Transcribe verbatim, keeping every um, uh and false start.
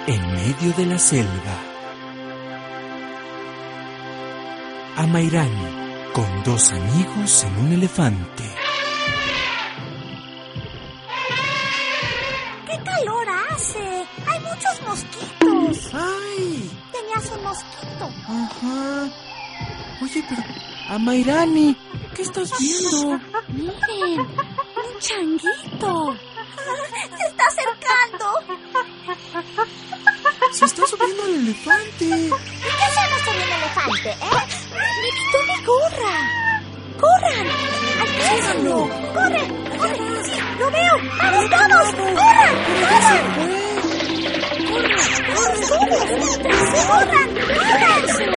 en medio de la selva. Amairani, con dos amigos en un elefante. ¡Qué calor hace! ¡Hay muchos mosquitos! ¡Ay! Tenías un mosquito. Ajá. Oye, pero... Amairani, ¿qué estás viendo? Miren, un changuito. Se está acercando. Se está subiendo al elefante. ¿Y qué hacemos con el elefante, eh? ¡Me quitó mi gorra! ¡Corran! ¡Alcánzalo! ¡Corre! ¡Corre! ¡Sí, lo veo! ¡Vamos todos! ¡Corran! ¡Corran! ¡Corran! ¡Corran! ¡Corran! ¡Corran!